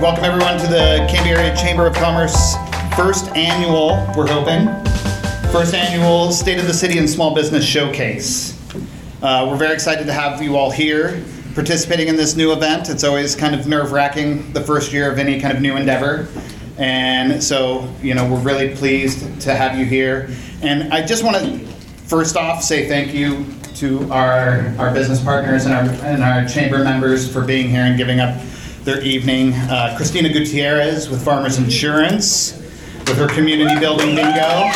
Welcome everyone to the Canby Area Chamber of Commerce first annual State of the City and Small Business Showcase. We're very excited to have you all here participating in this new event. It's always kind of nerve-wracking the first year of any kind of new endeavor. And so, we're really pleased to have you here. And I just want to first off say thank you to our business partners and our chamber members for being here and giving up their evening. Christina Gutierrez with Farmers Insurance with her community building bingo.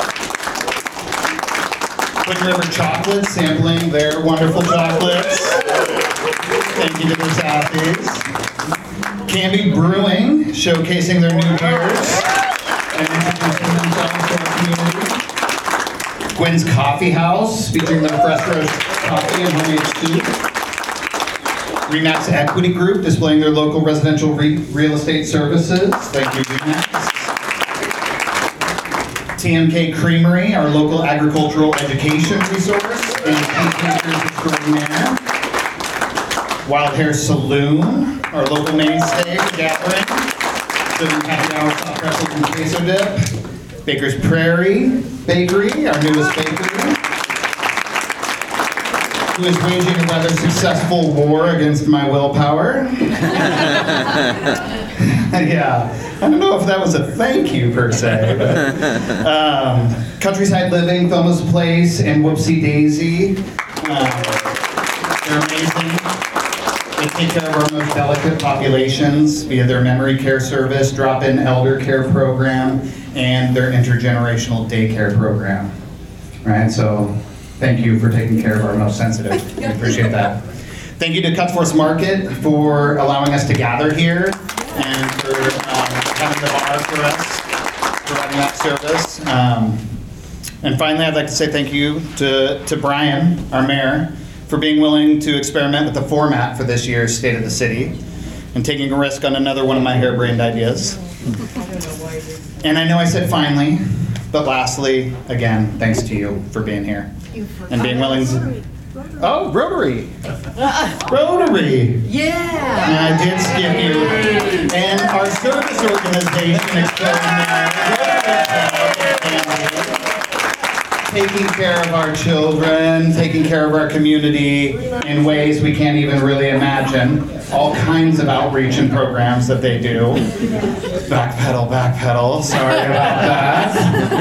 Twin River Chocolates sampling their wonderful chocolates. Thank you to the Saffies. Canby Brewing showcasing their new beers and introducing themselves to our community. Gwen's Coffee House featuring their fresh roast coffee and homemade soup. Remax Equity Group displaying their local residential real estate services. Thank you, Remax. TMK Creamery, our local agricultural education resource and Peacemakers extraordinaire. Wild Hair Saloon, our local mainstay gathering. Serving happy hour, soft pretzels and queso dip. Baker's Prairie Bakery, our newest bakery, who is waging a rather successful war against my willpower. Yeah, I don't know if that was a thank you per se, but Countryside Living, Thomas Place, and Whoopsie Daisy. They're amazing. They take care of our most delicate populations via their memory care service, drop-in elder care program, and their intergenerational daycare program. Right, so thank you for taking care of our most sensitive. We appreciate that. Thank you to Cuts Force Market for allowing us to gather here and for having the bar for us, providing that service. And finally, I'd like to say thank you to Brian, our mayor, for being willing to experiment with the format for this year's State of the City and taking a risk on another one of my harebrained ideas. And I know I said finally, but lastly, again, thanks to you for being here and being willing to... Oh, Rotary! Rotary! Yeah! I did skip you. And our service organization extraordinaire, taking care of our children, taking care of our community in ways we can't even really imagine. All kinds of outreach and programs that they do. Backpedal. Sorry about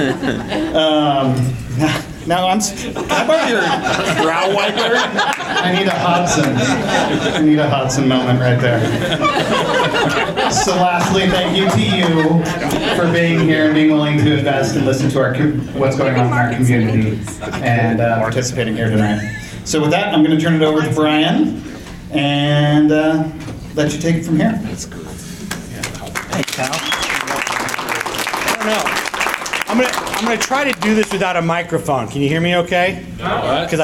that. Now how about your brow wiper? I need a Hudson moment right there. So lastly, thank you to you for being here and being willing to invest and listen to what's going on in our community and participating here tonight. So with that, I'm going to turn it over to Brian and let you take it from here. That's good. Thanks, Kyle. I don't know. I'm gonna try to do this without a microphone. Can you hear me okay? Because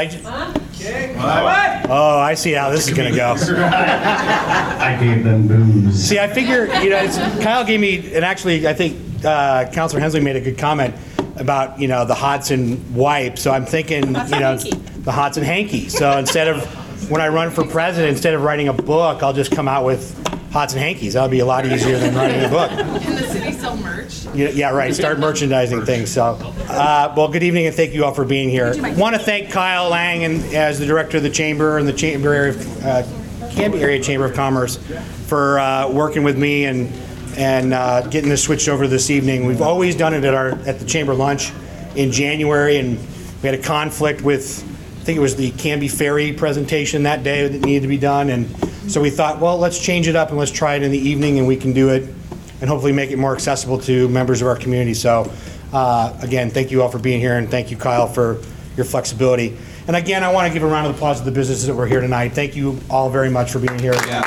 Oh, I see how this is gonna go. I gave them booze. See, I figure, Kyle gave me, and actually, I think Councilor Hensley made a good comment about, the Hodson wipe. So I'm thinking, the Hodson hanky. So instead of, when I run for president, instead of writing a book, I'll just come out with Hodson hankies. That'll be a lot easier than writing a book. Can the city sell merch? Yeah, right. Start merchandising things. So, well, good evening and thank you all for being here. Want to thank Kyle Lang as the director of the chamber and the Canby Area Chamber of Commerce for working with me and getting this switched over this evening. We've always done it at the chamber lunch in January, and we had a conflict with, I think it was the Canby Ferry presentation that day that needed to be done, and so we thought, well, let's change it up and let's try it in the evening, and we can do it and hopefully make it more accessible to members of our community. So again, thank you all for being here, and thank you, Kyle, for your flexibility. And again, I want to give a round of applause to the businesses that were here tonight. Thank you all very much for being here. Yeah.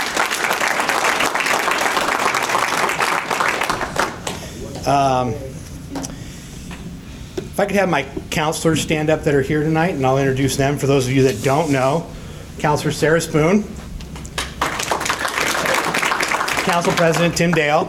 If I could have my counselors stand up that are here tonight, and I'll introduce them. For those of you that don't know, Counselor Sarah Spoon, Council President Tim Dale,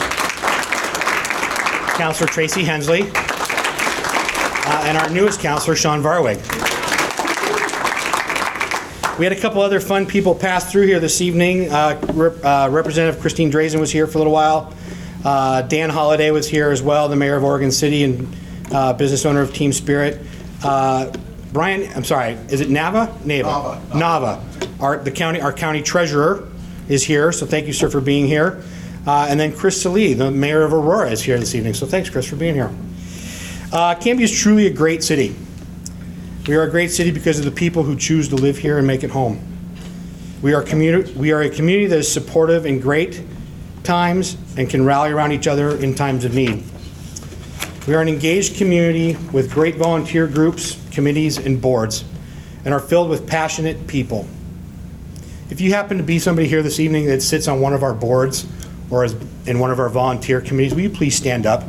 Counselor Tracy Hensley, and our newest counselor, Sean Varwig. We had a couple other fun people pass through here this evening. Representative Christine Drazen was here for a little while. Dan Holliday was here as well, the mayor of Oregon City and business owner of Team Spirit. Brian, I'm sorry, is it Nava? Nava. Our county treasurer is here, so thank you, sir, for being here. And then Chris Salee, the mayor of Aurora, is here this evening, so thanks, Chris, for being here. Canby is truly a great city. We are a great city because of the people who choose to live here and make it home. We are a community that is supportive in great times and can rally around each other in times of need. We are an engaged community with great volunteer groups, committees, and boards, and are filled with passionate people. If you happen to be somebody here this evening that sits on one of our boards or is in one of our volunteer committees, will you please stand up?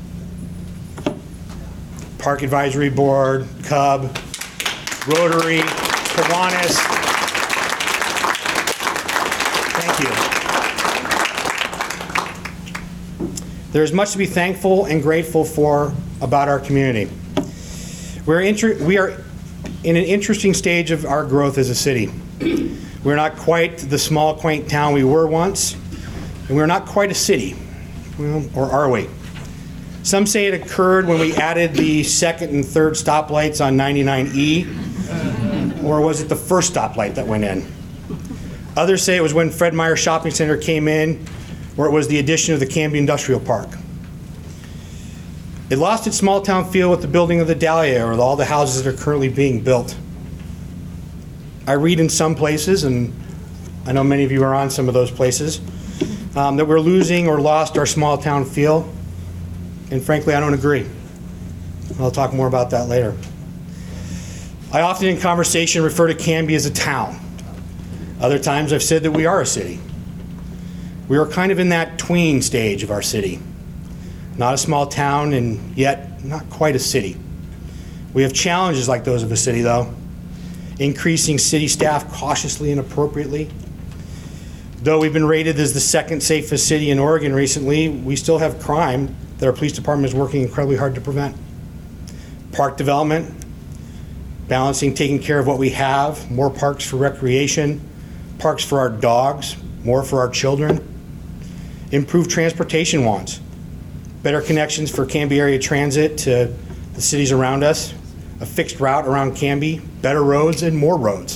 Park Advisory Board, Cub, Rotary, Kiwanis. Thank you. There is much to be thankful and grateful for about our community. We are in an interesting stage of our growth as a city. We're not quite the small, quaint town we were once, and we're not quite a city, well, or are we? Some say it occurred when we added the second and third stoplights on 99E, or was it the first stoplight that went in? Others say it was when Fred Meyer Shopping Center came in, or it was the addition of the Canby Industrial Park. It lost its small town feel with the building of the Dahlia, or all the houses that are currently being built. I read in some places, and I know many of you are on some of those places, that we're losing or lost our small town feel. And frankly, I don't agree. I'll talk more about that later. I often in conversation refer to Canby as a town. Other times I've said that we are a city. We are kind of in that tween stage of our city. Not a small town and yet not quite a city. We have challenges like those of a city though. Increasing city staff cautiously and appropriately. Though we've been rated as the second safest city in Oregon recently, we still have crime that our police department is working incredibly hard to prevent. Park development, balancing taking care of what we have, more parks for recreation, parks for our dogs, more for our children. Improved transportation wants, better connections for Canby area transit to the cities around us, a fixed route around Canby, better roads and more roads.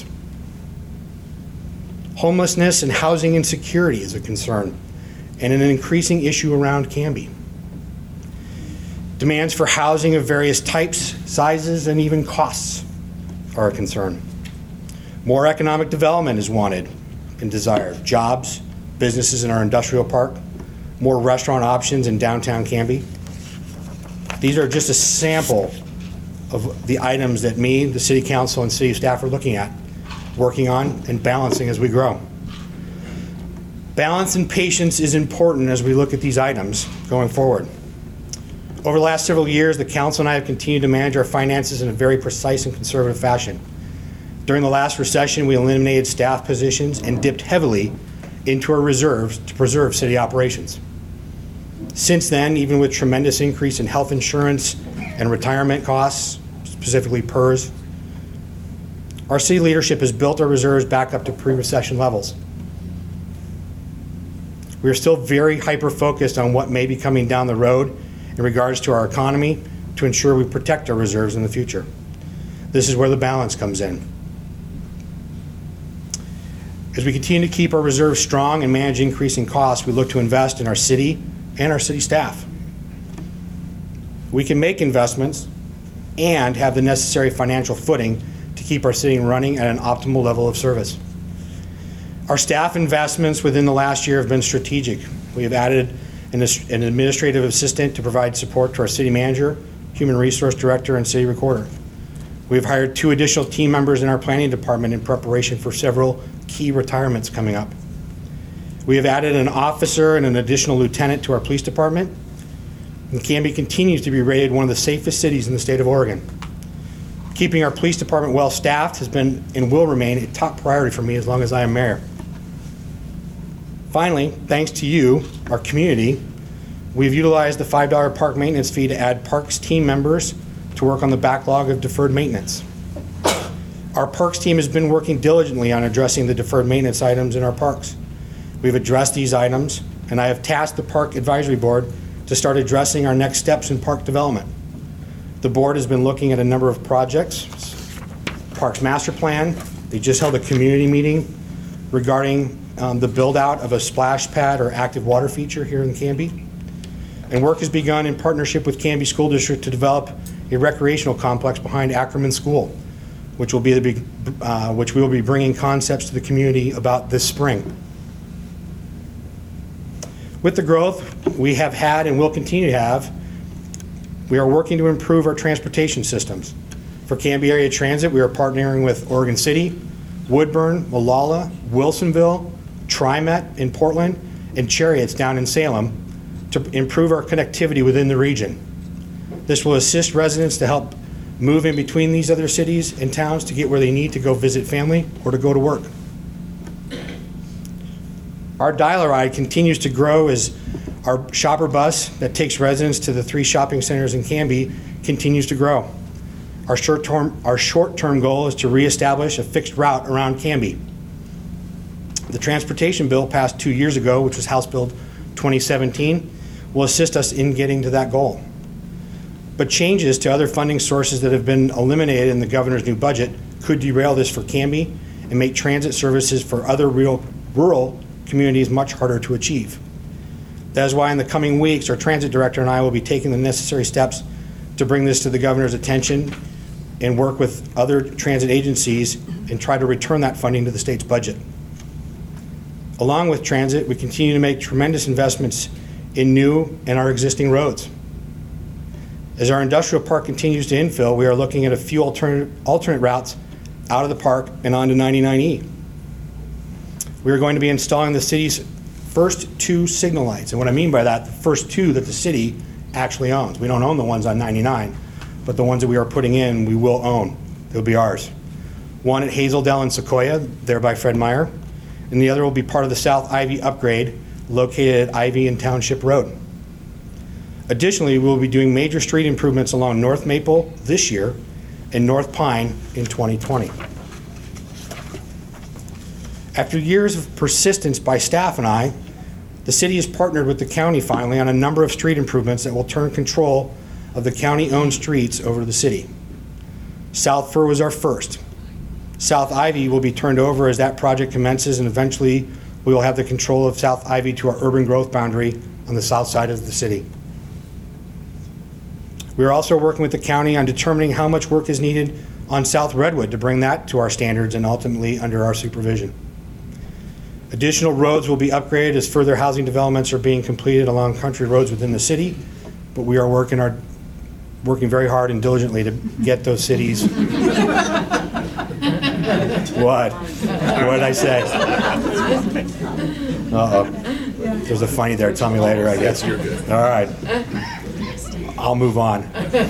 Homelessness and housing insecurity is a concern and an increasing issue around Canby. Demands for housing of various types, sizes, and even costs are a concern. More economic development is wanted and desired. Jobs, businesses in our industrial park, more restaurant options in downtown Canby. These are just a sample of the items that me, the City Council, and City staff are looking at, working on, and balancing as we grow. Balance and patience is important as we look at these items going forward. Over the last several years, the council and I have continued to manage our finances in a very precise and conservative fashion. During the last recession, we eliminated staff positions and dipped heavily into our reserves to preserve city operations. Since then, even with tremendous increase in health insurance and retirement costs, specifically PERS, our city leadership has built our reserves back up to pre-recession levels. We are still very hyper-focused on what may be coming down the road in regards to our economy to ensure we protect our reserves in the future. This is where the balance comes in. As we continue to keep our reserves strong and manage increasing costs, we look to invest in our city and our city staff. We can make investments and have the necessary financial footing to keep our city running at an optimal level of service. Our staff investments within the last year have been strategic. We have added an administrative assistant to provide support to our city manager, human resource director, and city recorder. We have hired 2 additional team members in our planning department in preparation for several key retirements coming up. We have added an officer and an additional lieutenant to our police department, and Canby continues to be rated one of the safest cities in the state of Oregon. Keeping our police department well staffed has been and will remain a top priority for me as long as I am mayor. Finally, thanks to you, our community, we've utilized the $5 park maintenance fee to add parks team members to work on the backlog of deferred maintenance. Our parks team has been working diligently on addressing the deferred maintenance items in our parks. We've addressed these items, and I have tasked the Park Advisory Board to start addressing our next steps in park development. The board has been looking at a number of projects. Parks Master Plan, they just held a community meeting regarding the build-out of a splash pad or active water feature here in Canby. And work has begun in partnership with Canby School District to develop a recreational complex behind Ackerman School, which we will be bringing concepts to the community about this spring. With the growth we have had and will continue to have, we are working to improve our transportation systems. For Canby Area Transit, we are partnering with Oregon City, Woodburn, Molalla, Wilsonville, TriMet in Portland, and Chariots down in Salem to improve our connectivity within the region. This will assist residents to help move in between these other cities and towns to get where they need to go visit family or to go to work. Our Dial-A-Ride continues to grow as our shopper bus that takes residents to the 3 shopping centers in Canby continues to grow. Our short-term goal is to reestablish a fixed route around Canby. The transportation bill passed 2 years ago, which was House Bill 2017, will assist us in getting to that goal. But changes to other funding sources that have been eliminated in the governor's new budget could derail this for Canby and make transit services for other rural communities much harder to achieve. That is why in the coming weeks, our transit director and I will be taking the necessary steps to bring this to the governor's attention and work with other transit agencies and try to return that funding to the state's budget. Along with transit, we continue to make tremendous investments in new and our existing roads. As our industrial park continues to infill, we are looking at a few alternate routes out of the park and onto 99E. We are going to be installing the city's first 2 signal lights. And what I mean by that, the first 2 that the city actually owns. We don't own the ones on 99, but the ones that we are putting in, we will own. They'll be ours. One at Hazeldale and Sequoia, there by Fred Meyer, and the other will be part of the South Ivy upgrade located at Ivy and Township Road. Additionally, we will be doing major street improvements along North Maple this year and North Pine in 2020. After years of persistence by staff and I, the city has partnered with the county finally on a number of street improvements that will turn control of the county-owned streets over to the city. South Fir was our first. South Ivy will be turned over as that project commences, and eventually we will have the control of South Ivy to our urban growth boundary on the south side of the city. We are also working with the county on determining how much work is needed on South Redwood to bring that to our standards and ultimately under our supervision. Additional roads will be upgraded as further housing developments are being completed along country roads within the city, but we are working very hard and diligently to get those cities. What? What did I say? Uh-oh. There's a funny there. Tell me later, I guess. You're good. All right. I'll move on.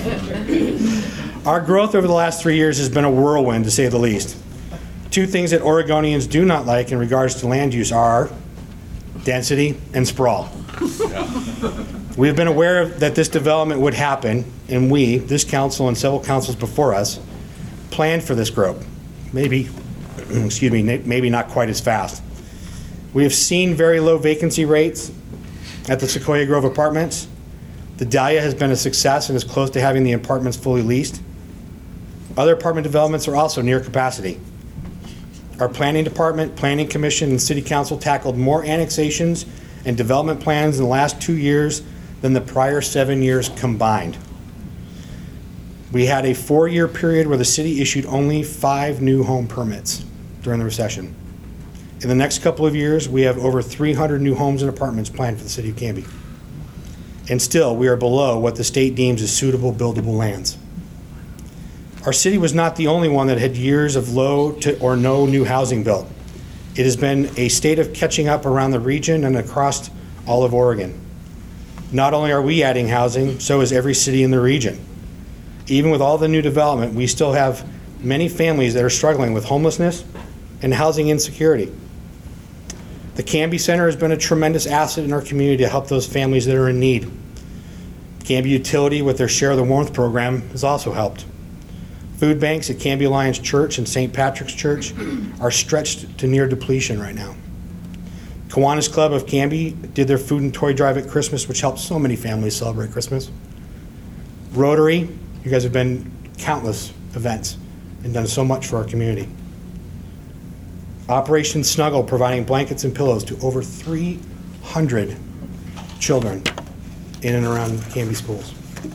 Our growth over the last 3 years has been a whirlwind, to say the least. 2 things that Oregonians do not like in regards to land use are density and sprawl. We have been aware that this development would happen, and we, this council and several councils before us, planned for this growth. Maybe not quite as fast. We have seen very low vacancy rates at the Sequoia Grove Apartments. The Dahlia has been a success and is close to having the apartments fully leased. Other apartment developments are also near capacity. Our planning department, planning commission, and city council tackled more annexations and development plans in the last 2 years than the prior 7 years combined. We had a 4-year period where the city issued only 5 new home permits during the recession. In the next couple of years, we have over 300 new homes and apartments planned for the city of Canby. And still, we are below what the state deems as suitable buildable lands. Our city was not the only one that had years of low to or no new housing built. It has been a state of catching up around the region and across all of Oregon. Not only are we adding housing, so is every city in the region. Even with all the new development, we still have many families that are struggling with homelessness and housing insecurity. The Canby Center has been a tremendous asset in our community to help those families that are in need. Canby Utility, with their Share the Warmth program, has also helped. Food banks at Canby Alliance Church and St. Patrick's Church are stretched to near depletion right now. Kiwanis Club of Canby did their food and toy drive at Christmas, which helped so many families celebrate Christmas. Rotary, you guys have been countless events and done so much for our community. Operation Snuggle, providing blankets and pillows to over 300 children in and around Canby schools.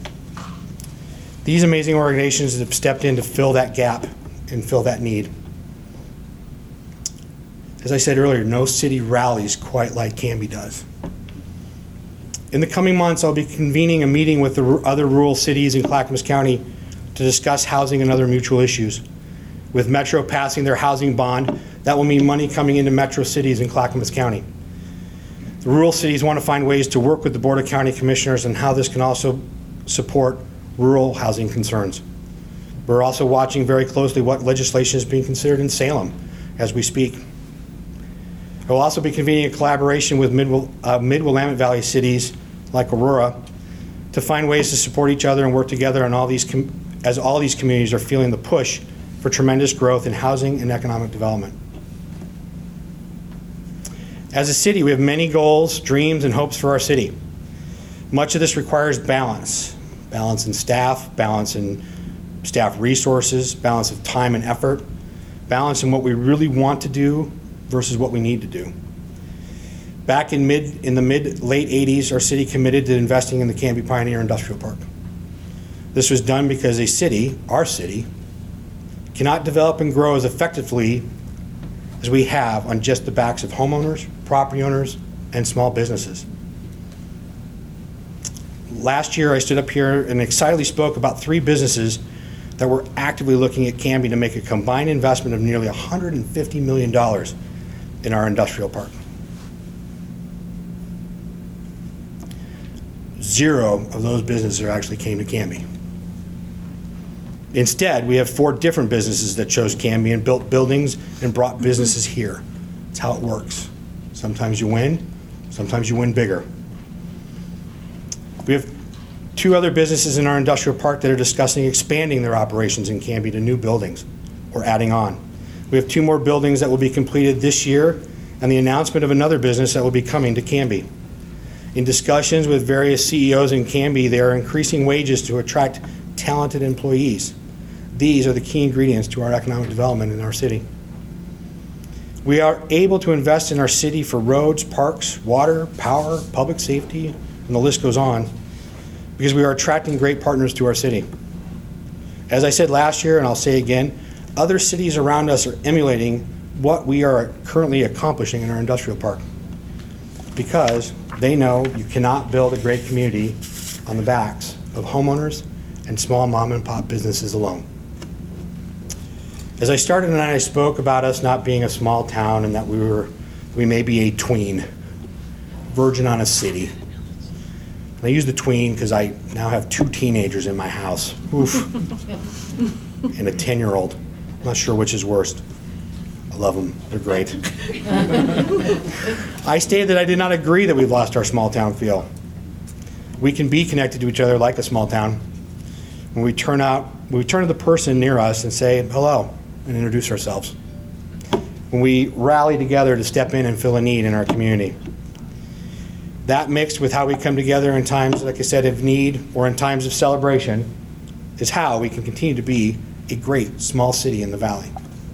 These amazing organizations have stepped in to fill that gap and fill that need. As I said earlier, no city rallies quite like Canby does. In the coming months, I'll be convening a meeting with the other rural cities in Clackamas County to discuss housing and other mutual issues. With Metro passing their housing bond, that will mean money coming into metro cities in Clackamas County. The rural cities want to find ways to work with the Board of County Commissioners on how this can also support rural housing concerns. We're also watching very closely what legislation is being considered in Salem as we speak. I will also be convening a collaboration with Mid-Willamette Valley cities like Aurora to find ways to support each other and work together on all these as all these communities are feeling the push for tremendous growth in housing and economic development. As a city, we have many goals, dreams, and hopes for our city. Much of this requires balance. Balance in staff, balance in staff resources, balance of time and effort, balance in what we really want to do versus what we need to do. Back in late 80s, our city committed to investing in the Canby Pioneer Industrial Park. This was done because a city, our city, cannot develop and grow as effectively as we have on just the backs of homeowners, property owners, and small businesses. Last year, I stood up here and excitedly spoke about 3 businesses that were actively looking at Canby to make a combined investment of nearly $150 million in our industrial park. 0 of those businesses actually came to Canby. Instead, we have 4 different businesses that chose Canby and built buildings and brought businesses here. That's how it works. Sometimes you win, sometimes you win bigger. We have 2 other businesses in our industrial park that are discussing expanding their operations in Canby to new buildings or adding on. We have 2 more buildings that will be completed this year and the announcement of another business that will be coming to Canby. In discussions with various CEOs in Canby, they are increasing wages to attract talented employees. These are the key ingredients to our economic development in our city. We are able to invest in our city for roads, parks, water, power, public safety, and the list goes on, because we are attracting great partners to our city. As I said last year, and I'll say again, other cities around us are emulating what we are currently accomplishing in our industrial park, because they know you cannot build a great community on the backs of homeowners and small mom and pop businesses alone. As I started tonight, I spoke about us not being a small town and that we may be a tween, virgin on a city. And I use the tween because I now have 2 teenagers in my house. Oof. And a 10-year-old. I'm not sure which is worst. I love them. They're great. I stated that I did not agree that we've lost our small town feel. We can be connected to each other like a small town. When we turn to the person near us and say hello and introduce ourselves. When we rally together to step in and fill a need in our community. That mixed with how we come together in times, like I said, of need or in times of celebration is how we can continue to be a great small city in the valley.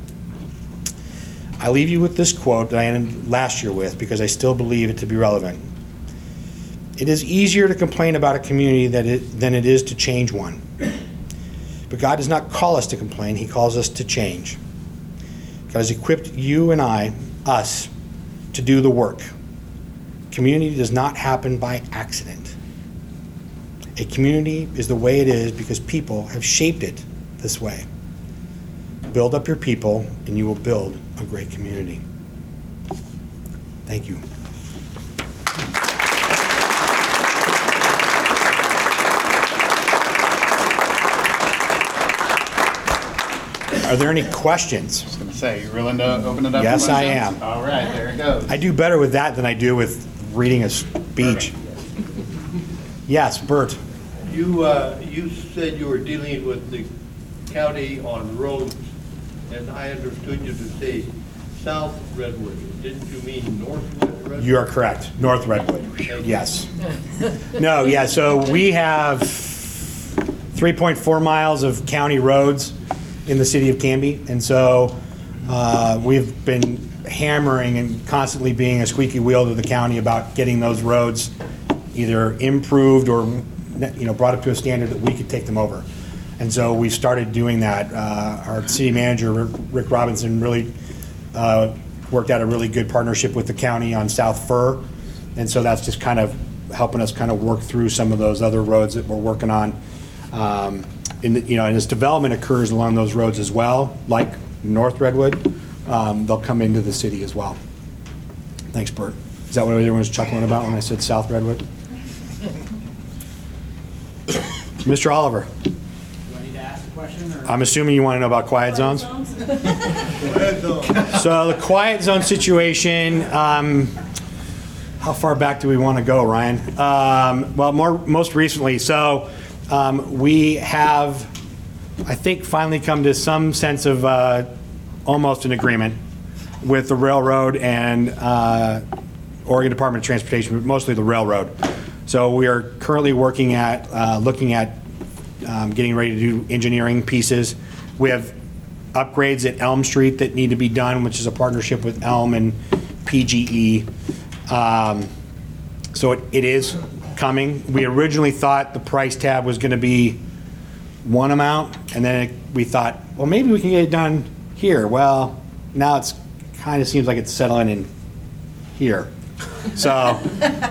I leave you with this quote that I ended last year with because I still believe it to be relevant. It is easier to complain about a community than it is to change one. But God does not call us to complain, He calls us to change. God has equipped you and us, to do the work. Community does not happen by accident. A community is the way it is because people have shaped it this way. Build up your people and you will build a great community. Thank you. Are there any questions? I was going to say, you willing to open it up? Yes, for I questions? am. All right, there it goes. I do better with that than I do with reading a speech. Yes, Bert. You said you were dealing with the county on roads, and I understood you to say South Redwood. Didn't you mean North Redwood? You are correct. North Redwood. Yes. No, yeah, so we have 3.4 miles of county roads in the city of Canby. And so we've been hammering and constantly being a squeaky wheel to the county about getting those roads either improved or brought up to a standard that we could take them over. And so we started doing that. Our city manager, Rick Robinson, really worked out a really good partnership with the county on South Fir. And so that's just kind of helping us kind of work through some of those other roads that we're working on. And as development occurs along those roads as well, like North Redwood, they'll come into the city as well. Thanks, Bert. Is that what everyone was chuckling about when I said South Redwood? Mr. Oliver. Do I need to ask a question? Or? I'm assuming you want to know about quiet zones? So the quiet zone situation, how far back do we want to go, Ryan? Most recently. So we have, I think, finally come to some sense of almost an agreement with the railroad and Oregon Department of Transportation, but mostly the railroad. So we are currently working at, looking at getting ready to do engineering pieces. We have upgrades at Elm Street that need to be done, which is a partnership with Elm and PGE. So it is coming. We originally thought the price tab was going to be one amount, and then we thought, well, maybe we can get it done here. Well, now it's kind of seems like it's settling in here. So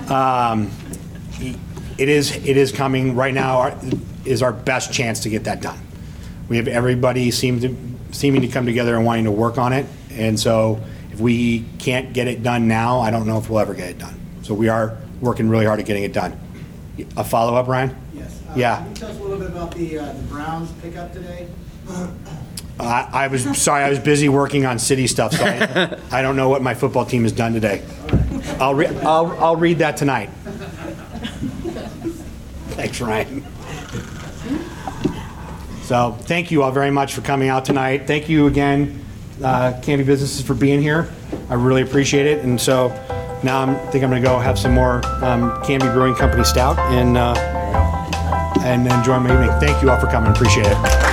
it is coming. Right now is our best chance to get that done. We have everybody seeming to come together and wanting to work on it, and so if we can't get it done now, I don't know if we'll ever get it done. So we are working really hard at getting it done. A follow-up, Ryan? Yes. Yeah. Can you tell us a little bit about the Browns pickup today? I was sorry, I was busy working on city stuff, so I don't know what my football team has done today. I'll read that tonight. Thanks, Ryan. So thank you all very much for coming out tonight. Thank you again, Canby Businesses, for being here. I really appreciate it. And so now I think I'm going to go have some more Canby Brewing Company Stout and enjoy my evening. Thank you all for coming. Appreciate it.